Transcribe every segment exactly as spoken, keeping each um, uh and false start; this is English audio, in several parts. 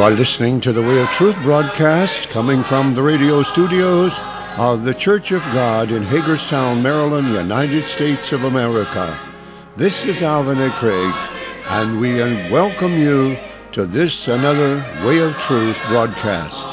You are listening to the Way of Truth broadcast coming from the radio studios of the Church of God in Hagerstown, Maryland, United States of America. This is Alvin A. Craig, and we welcome you to this another Way of Truth broadcast.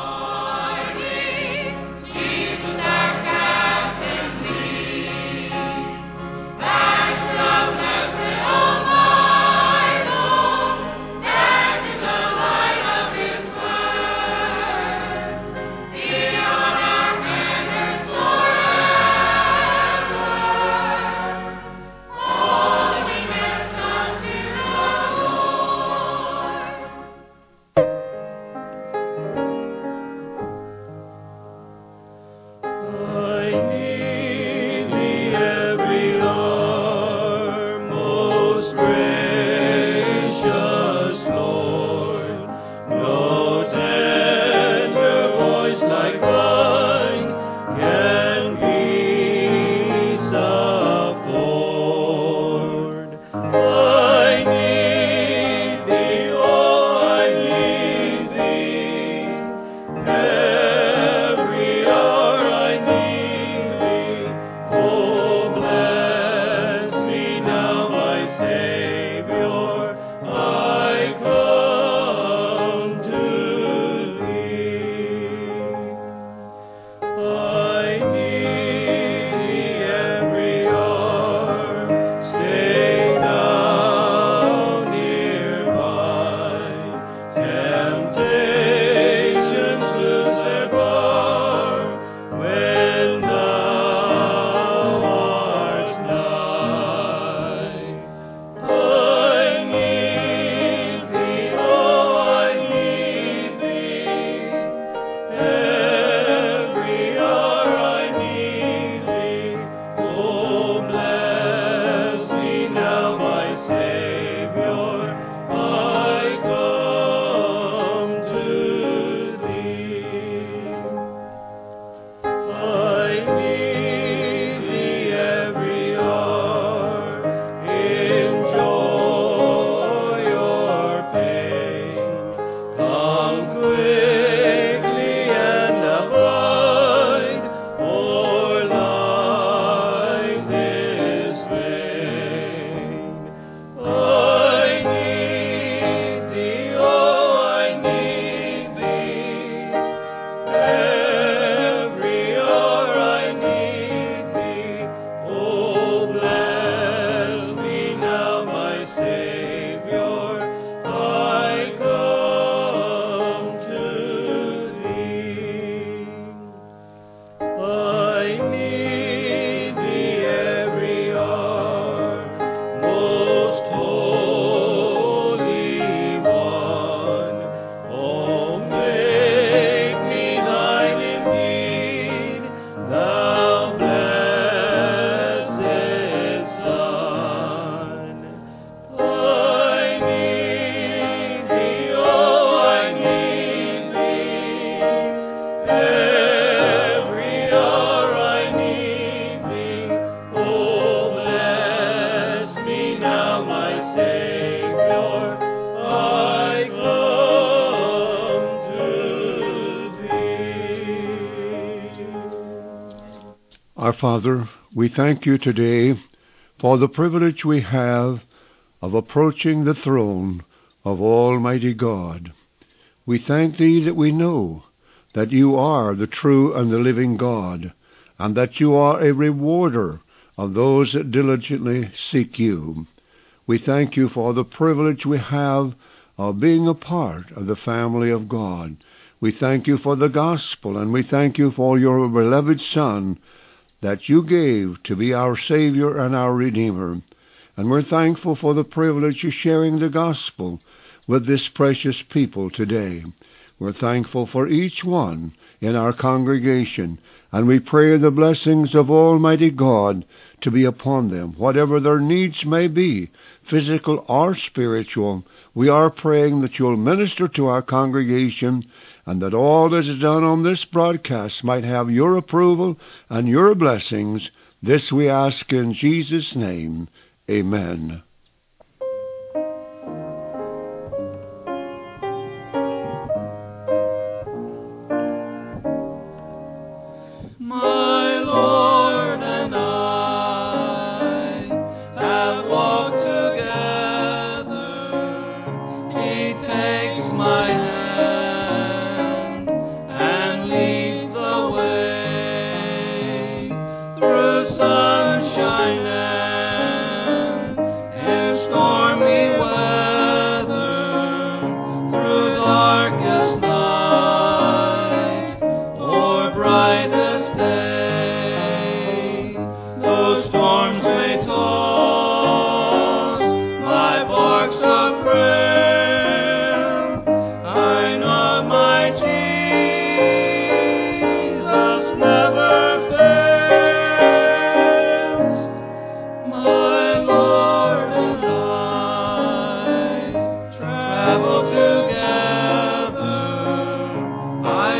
Our Father, we thank you today for the privilege we have of approaching the throne of Almighty God. We thank thee that we know that you are the true and the living God, and that you are a rewarder of those that diligently seek you. We thank you for the privilege we have of being a part of the family of God. We thank you for the gospel, and we thank you for your beloved Son, that you gave to be our Savior and our Redeemer. And we're thankful for the privilege of sharing the gospel with this precious people today. We're thankful for each one in our congregation, and we pray the blessings of Almighty God to be upon them. Whatever their needs may be, physical or spiritual, we are praying that you'll minister to our congregation, and that all that is done on this broadcast might have your approval and your blessings. This we ask in Jesus' name. Amen.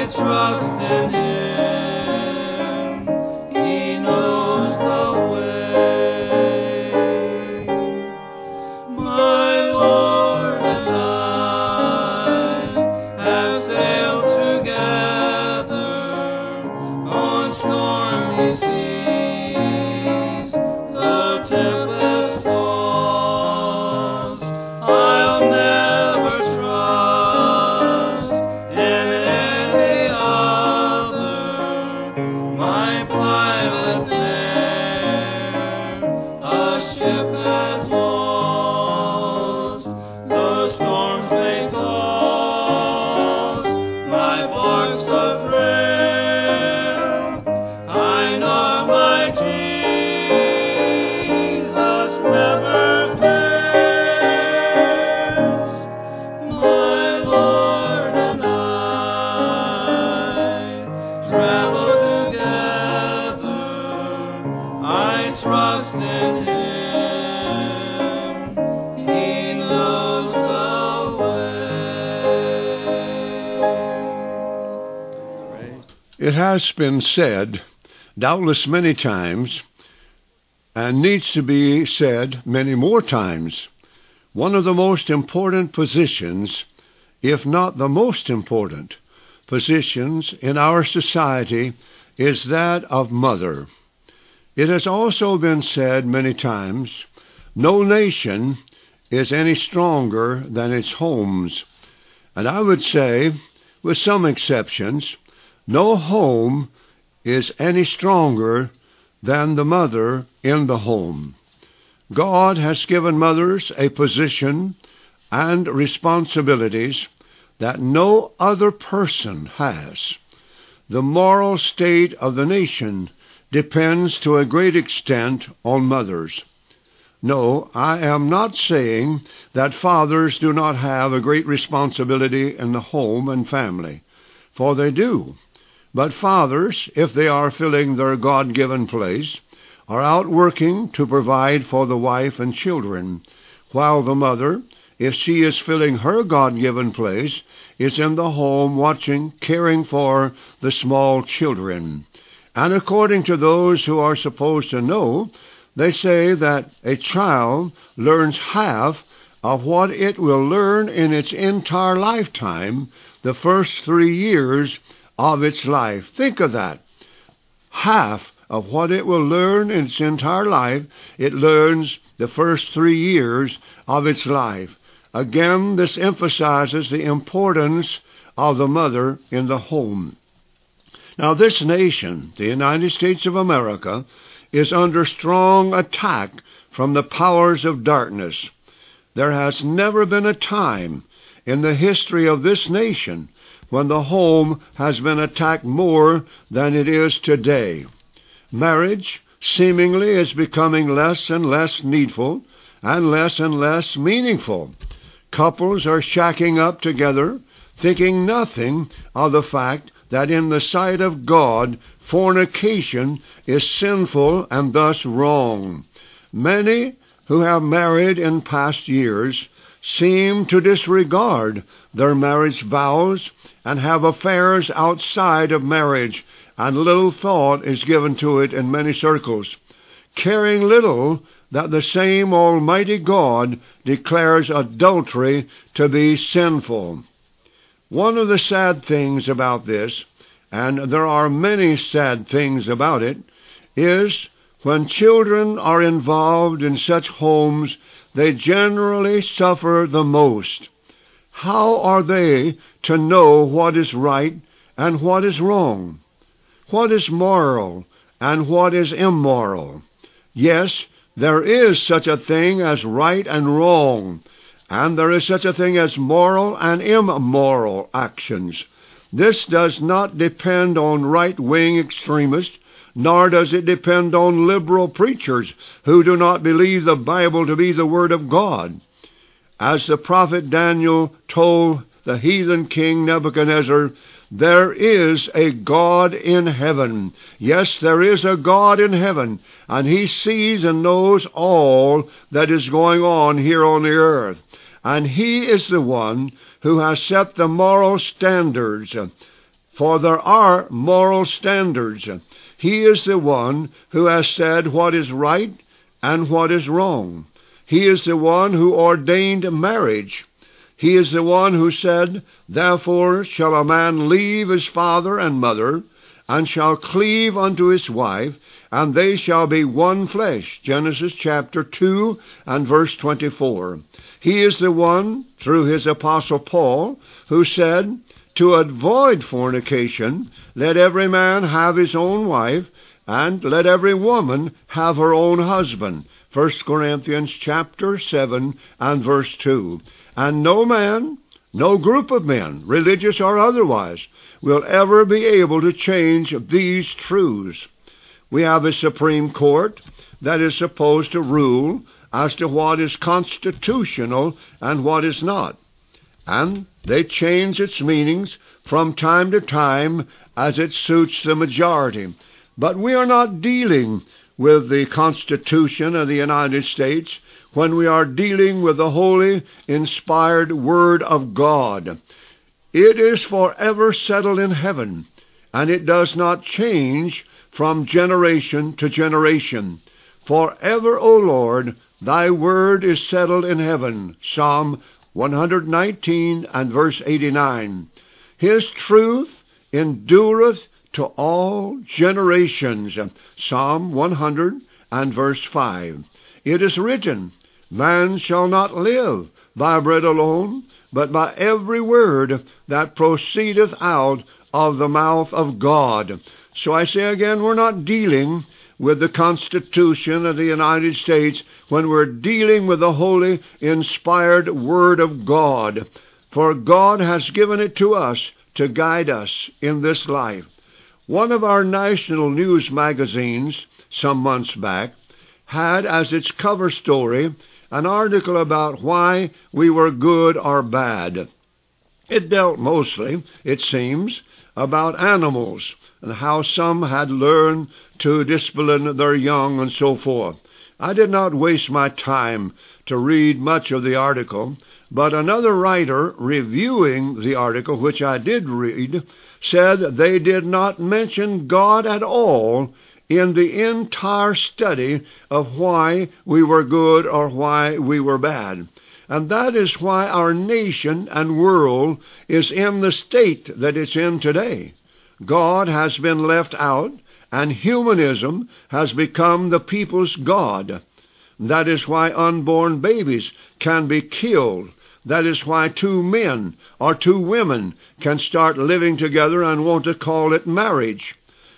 trust in Him. He knows the way. My Lord and I have sailed together on stormy seas. Though tempest tossed, I'll never trust in any other. My pilot there a ship has lost. Though storms may toss my barks afraid, I know my Jesus never fails. My Lord and I travel together. I trust in Him. He knows the way. It has been said, doubtless many times, and needs to be said many more times, one of the most important positions, if not the most important positions in our society, is that of mother. It has also been said many times, no nation is any stronger than its homes. And I would say, with some exceptions, no home is any stronger than the mother in the home. God has given mothers a position and responsibilities that no other person has. The moral state of the nation depends to a great extent on mothers. No, I am not saying that fathers do not have a great responsibility in the home and family, for they do. But fathers, if they are filling their God-given place, are out working to provide for the wife and children, while the mother, if she is filling her God-given place, is in the home watching, caring for the small children. And according to those who are supposed to know, they say that a child learns half of what it will learn in its entire lifetime, the first three years of its life. Think of that. Half of what it will learn in its entire life, it learns the first three years of its life. Again, this emphasizes the importance of the mother in the home. Now, this nation, the United States of America, is under strong attack from the powers of darkness. There has never been a time in the history of this nation when the home has been attacked more than it is today. Marriage seemingly is becoming less and less needful and less and less meaningful. Couples are shacking up together, thinking nothing of the fact that in the sight of God, fornication is sinful and thus wrong. Many who have married in past years seem to disregard their marriage vows and have affairs outside of marriage, and little thought is given to it in many circles, caring little that the same Almighty God declares adultery to be sinful. One of the sad things about this, and there are many sad things about it, is when children are involved in such homes, they generally suffer the most. How are they to know what is right and what is wrong? What is moral and what is immoral? Yes, there is such a thing as right and wrong, and there is such a thing as moral and immoral actions. This does not depend on right-wing extremists, nor does it depend on liberal preachers who do not believe the Bible to be the Word of God. As the prophet Daniel told the heathen king Nebuchadnezzar, there is a God in heaven. Yes, there is a God in heaven, and He sees and knows all that is going on here on the earth. And He is the one who has set the moral standards For there are moral standards. He is the one who has said what is right and what is wrong. He is the one who ordained marriage. He is the one who said, Therefore shall a man leave his father and mother, and shall cleave unto his wife, and they shall be one flesh. Genesis chapter two and verse twenty-four. He is the one, through his apostle Paul, who said, To avoid fornication, let every man have his own wife, and let every woman have her own husband. First Corinthians chapter seven and verse two. And no man, no group of men, religious or otherwise, will ever be able to change these truths. We have a Supreme Court that is supposed to rule as to what is constitutional and what is not. And they change its meanings from time to time as it suits the majority. But we are not dealing with the Constitution of the United States when we are dealing with the holy, inspired Word of God. It is forever settled in heaven, and it does not change from generation to generation. Forever, O Lord, thy word is settled in heaven. Psalm one hundred nineteen and verse eighty-nine. His truth endureth to all generations. Psalm one hundred and verse five. It is written, Man shall not live by bread alone, but by every word that proceedeth out of the mouth of God. So I say again, we're not dealing with the Constitution of the United States when we're dealing with the holy, inspired Word of God. For God has given it to us to guide us in this life. One of our national news magazines, some months back, had as its cover story an article about why we were good or bad. It dealt mostly, it seems, about animals and how some had learned to discipline their young and so forth. I did not waste my time to read much of the article, but another writer reviewing the article, which I did read, said they did not mention God at all in the entire study of why we were good or why we were bad. And that is why our nation and world is in the state that it's in today. God has been left out, and humanism has become the people's God. That is why unborn babies can be killed. That is why two men or two women can start living together and want to call it marriage.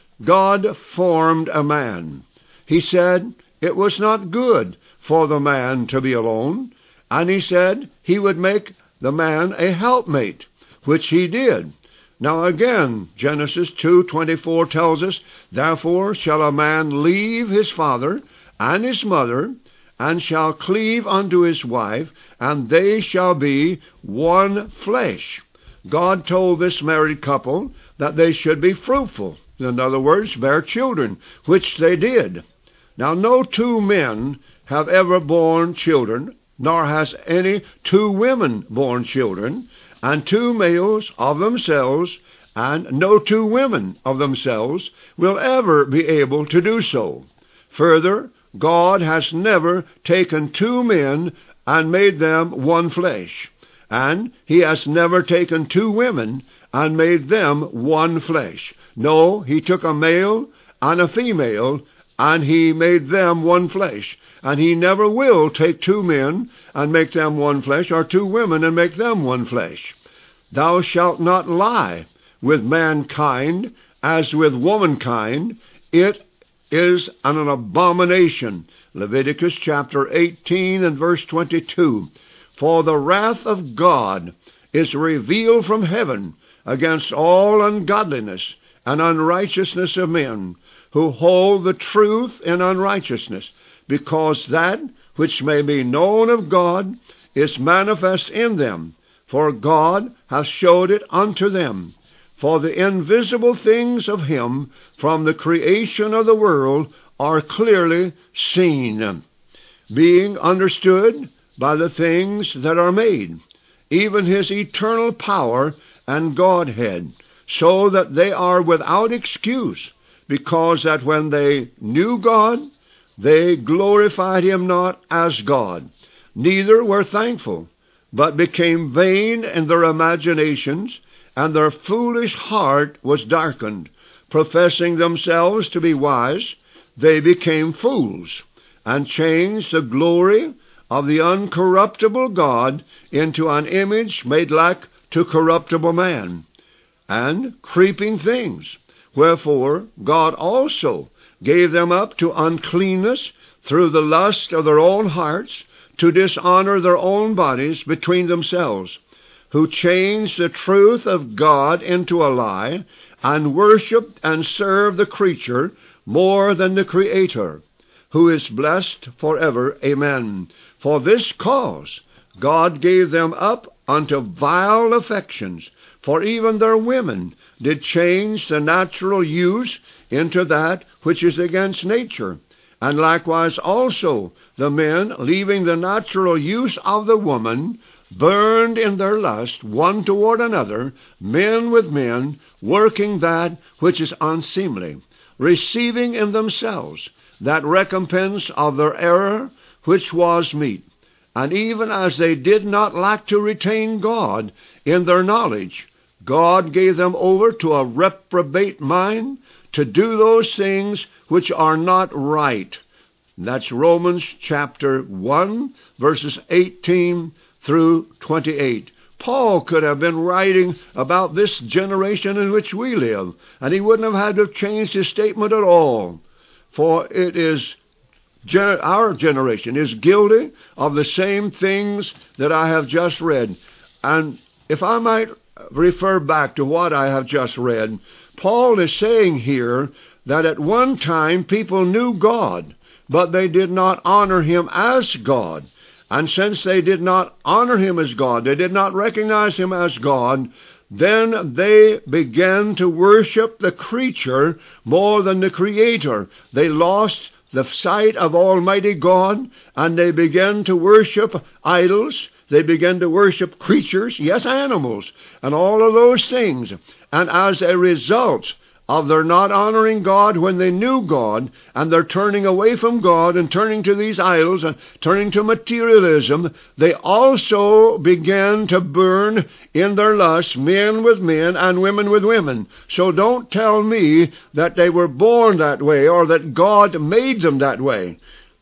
God formed a man. He said it was not good for the man to be alone, and he said he would make the man a helpmate, which he did. Now again, Genesis two twenty-four tells us, Therefore shall a man leave his father and his mother, and shall cleave unto his wife, and they shall be one flesh. God told this married couple that they should be fruitful. In other words, bear children, which they did. Now no two men have ever borne children, nor has any two women borne children, and two males of themselves, and no two women of themselves, will ever be able to do so. Further, God has never taken two men and made them one flesh, and He has never taken two women and made them one flesh. No, He took a male and a female, and He made them one flesh. And He never will take two men and make them one flesh, or two women and make them one flesh. Thou shalt not lie with mankind as with womankind. It is an abomination. Leviticus chapter eighteen and verse twenty-two. For the wrath of God is revealed from heaven against all ungodliness and unrighteousness of men, who hold the truth in unrighteousness, because that which may be known of God is manifest in them, for God hath showed it unto them. For the invisible things of Him from the creation of the world are clearly seen, being understood by the things that are made, even His eternal power and Godhead, so that they are without excuse, because that when they knew God, they glorified him not as God, neither were thankful, but became vain in their imaginations, and their foolish heart was darkened. Professing themselves to be wise, they became fools, and changed the glory of the uncorruptible God into an image made like to corruptible man, and creeping things. Wherefore God also gave them up to uncleanness through the lust of their own hearts, to dishonor their own bodies between themselves, who changed the truth of God into a lie, and worshipped and served the creature more than the Creator, who is blessed forever. Amen. For this cause God gave them up unto vile affections, for even their women did change the natural use into that which is against nature. And likewise also the men, leaving the natural use of the woman, burned in their lust one toward another, men with men, working that which is unseemly, receiving in themselves that recompense of their error which was meet. And even as they did not like to retain God in their knowledge, God gave them over to a reprobate mind, to do those things which are not right. That's Romans chapter one, verses eighteen through twenty-eight. Paul could have been writing about this generation in which we live, and he wouldn't have had to change his statement at all. For it is, our generation is guilty of the same things that I have just read. And if I might refer back to what I have just read, Paul is saying here that at one time people knew God, but they did not honor him as God. And since they did not honor him as God, they did not recognize him as God, then they began to worship the creature more than the Creator. They lost the sight of Almighty God, and they began to worship idols. They began to worship creatures, yes, animals, and all of those things. And as a result of their not honoring God when they knew God, and their turning away from God and turning to these idols and turning to materialism, they also began to burn in their lusts, men with men and women with women. So don't tell me that they were born that way or that God made them that way.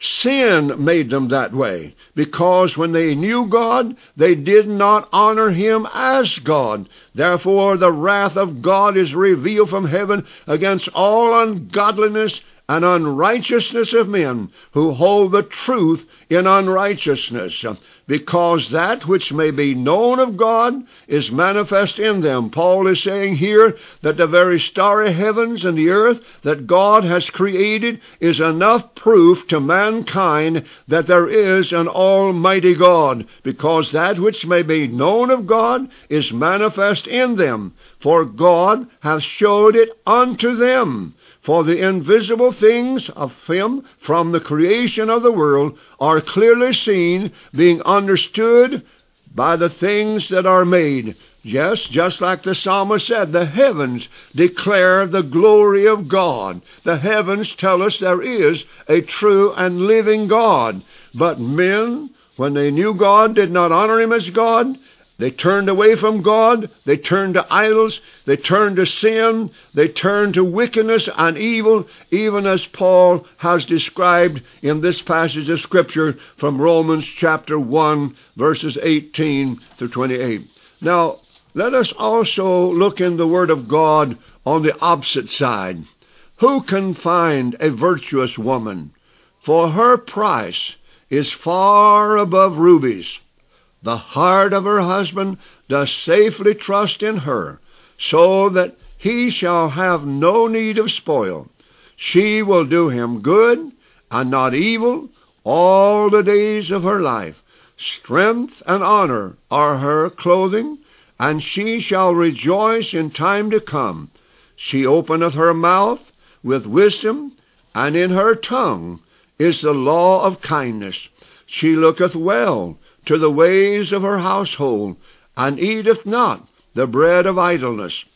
Sin made them that way, because when they knew God, they did not honor him as God. Therefore the wrath of God is revealed from heaven against all ungodliness and unrighteousness of men who hold the truth in unrighteousness, because that which may be known of God is manifest in them. Paul is saying here that the very starry heavens and the earth that God has created is enough proof to mankind that there is an almighty God, because that which may be known of God is manifest in them, for God hath showed it unto them. For the invisible things of him from the creation of the world are clearly seen, being understood by the things that are made. Yes, just like the psalmist said, the heavens declare the glory of God. The heavens tell us there is a true and living God. But men, when they knew God, did not honor him as God. They turned away from God. They turned to idols. They turned to sin. They turned to wickedness and evil, even as Paul has described in this passage of Scripture from Romans chapter one, verses eighteen through twenty-eight. Now, let us also look in the Word of God on the opposite side. Who can find a virtuous woman? For her price is far above rubies. The heart of her husband does safely trust in her, so that he shall have no need of spoil. She will do him good and not evil all the days of her life. Strength and honor are her clothing, and she shall rejoice in time to come. She openeth her mouth with wisdom, and in her tongue is the law of kindness. She looketh well to the ways of her household, and eateth not the bread of idleness.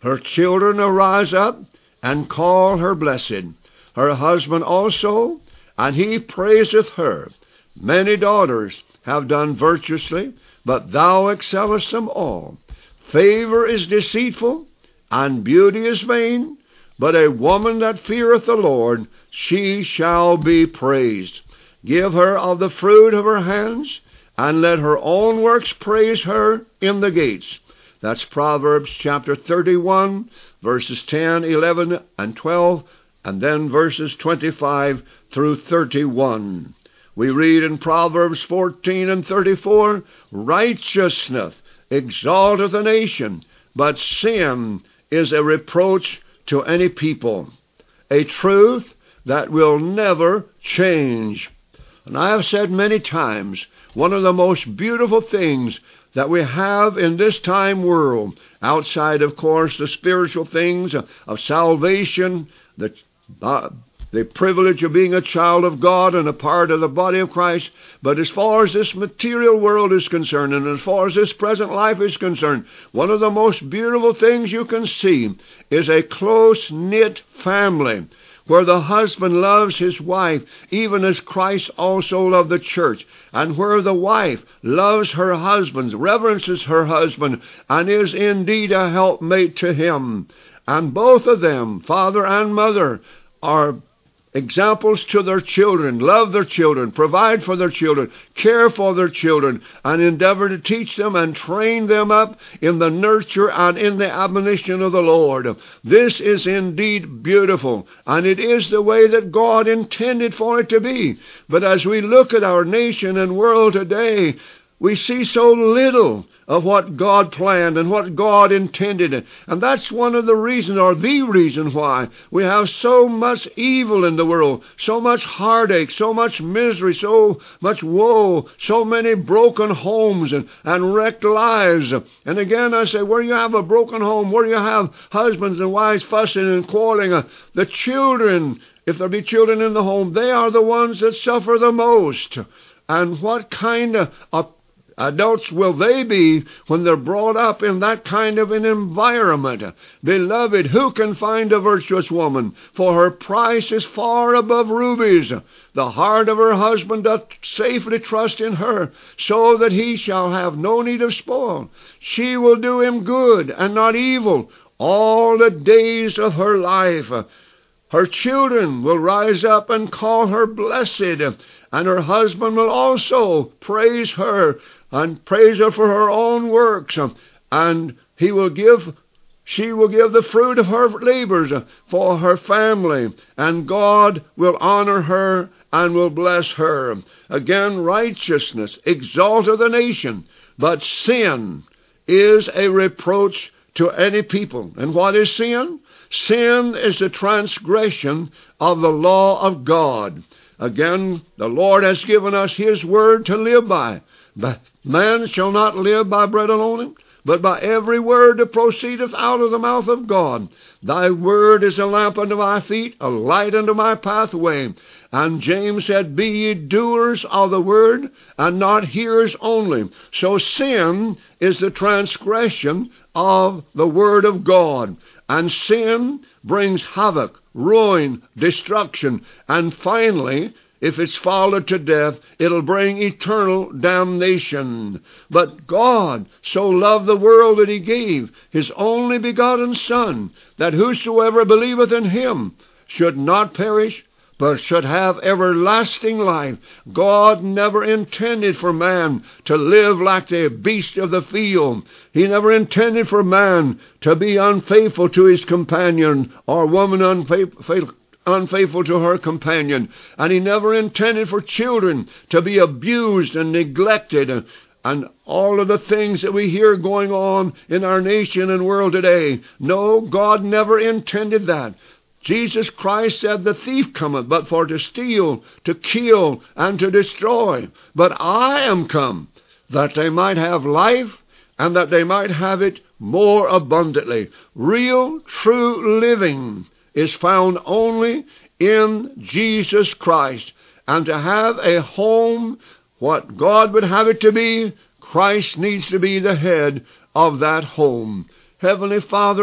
Her children arise up and call her blessed. Her husband also, and he praiseth her. Many daughters have done virtuously, but thou excellest them all. Favor is deceitful, and beauty is vain, but a woman that feareth the Lord, she shall be praised. Give her of the fruit of her hands, and let her own works praise her in the gates. That's Proverbs chapter thirty-one, verses ten, eleven, and twelve, and then verses twenty-five through thirty-one. We read in Proverbs fourteen and thirty-four, Righteousness exalteth a nation, but sin is a reproach to any people. A truth that will never change. And I have said many times, one of the most beautiful things that we have in this time world, outside, of course, the spiritual things of, of salvation, the, uh, the privilege of being a child of God and a part of the body of Christ, but as far as this material world is concerned, and as far as this present life is concerned, one of the most beautiful things you can see is a close-knit family, where the husband loves his wife, even as Christ also loved the church, and where the wife loves her husband, reverences her husband, and is indeed a helpmate to him. And both of them, father and mother, are examples to their children, love their children, provide for their children, care for their children, and endeavor to teach them and train them up in the nurture and in the admonition of the Lord. This is indeed beautiful, and it is the way that God intended for it to be. But as we look at our nation and world today, we see so little of what God planned and what God intended. And that's one of the reasons, or the reason why we have so much evil in the world, so much heartache, so much misery, so much woe, so many broken homes and, and wrecked lives. And again I say, where you have a broken home, where you have husbands and wives fussing and quarreling, uh, the children, if there be children in the home, they are the ones that suffer the most. And what kind of a adults will they be when they're brought up in that kind of an environment? Beloved, who can find a virtuous woman? For her price is far above rubies. The heart of her husband doth safely trust in her, so that he shall have no need of spoil. She will do him good and not evil all the days of her life. Her children will rise up and call her blessed, and her husband will also praise her and praise her for her own works, and he will give, she will give the fruit of her labors for her family, and God will honor her and will bless her. Again, righteousness exalteth a nation, but sin is a reproach to any people. And what is sin? Sin is the transgression of the law of God. Again, the Lord has given us His word to live by. But man shall not live by bread alone, but by every word that proceedeth out of the mouth of God. Thy word is a lamp unto my feet, a light unto my pathway. And James said, Be ye doers of the word, and not hearers only. So sin is the transgression of the word of God. And sin brings havoc, ruin, destruction, and finally, if it's followed to death, it'll bring eternal damnation. But God so loved the world that He gave His only begotten Son, that whosoever believeth in Him should not perish, but should have everlasting life. God never intended for man to live like the beast of the field. He never intended for man to be unfaithful to his companion, or woman unfaithful unfaithful to her companion. And He never intended for children to be abused and neglected, and, and all of the things that we hear going on in our nation and world today. No, God never intended that. Jesus Christ said, The thief cometh but for to steal, to kill, and to destroy. But I am come that they might have life, and that they might have it more abundantly. Real, true living is found only in Jesus Christ. And to have a home, what God would have it to be, Christ needs to be the head of that home. Heavenly Father,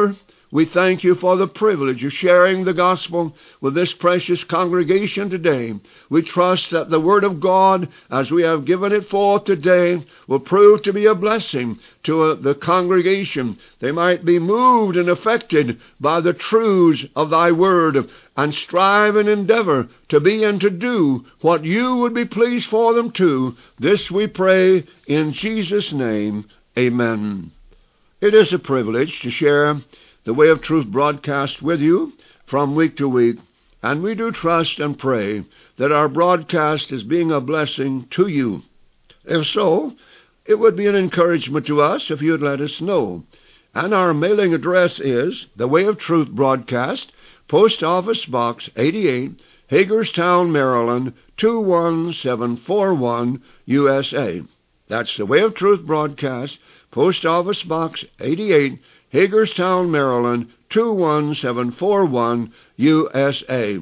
we thank you for the privilege of sharing the gospel with this precious congregation today. We trust that the Word of God, as we have given it forth today, will prove to be a blessing to uh, the congregation. They might be moved and affected by the truths of thy Word, and strive and endeavor to be and to do what you would be pleased for them to. This we pray in Jesus' name. Amen. It is a privilege to share the Way of Truth broadcast with you from week to week, and we do trust and pray that our broadcast is being a blessing to you. If so, it would be an encouragement to us if you'd let us know. And our mailing address is the Way of Truth broadcast, Post Office Box eighty-eight, Hagerstown, Maryland, two one seven four one, U S A. That's the Way of Truth broadcast, Post Office Box eighty-eight, Hagerstown, Maryland, two one seven four one, U S A.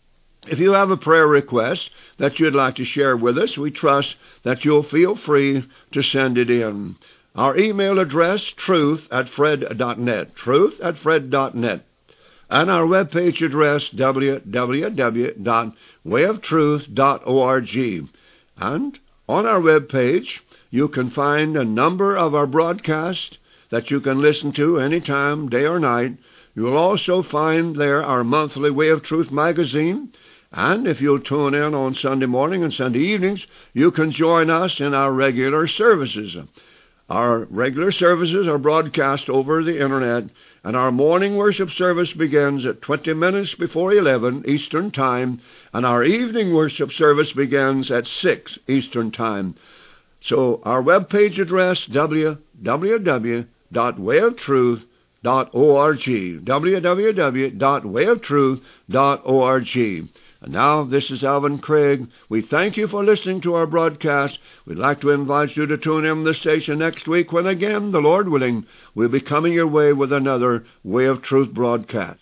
If you have a prayer request that you'd like to share with us, we trust that you'll feel free to send it in. Our email address, truth at fred dot net, truth at fred dot net. And our webpage address, w w w dot way of truth dot org. And on our webpage, you can find a number of our broadcasts that you can listen to anytime, day or night. You will also find there our monthly Way of Truth magazine. And if you'll tune in on Sunday morning and Sunday evenings, you can join us in our regular services. Our regular services are broadcast over the Internet, and our morning worship service begins at twenty minutes before eleven Eastern Time, and our evening worship service begins at six Eastern Time. So our webpage address, w w w dot way of truth dot org, w w w dot way of truth dot org. And now, this is Alvin Craig. We thank you for listening to our broadcast. We'd like to invite you to tune in the station next week when, again, the Lord willing, we'll be coming your way with another Way of Truth broadcast.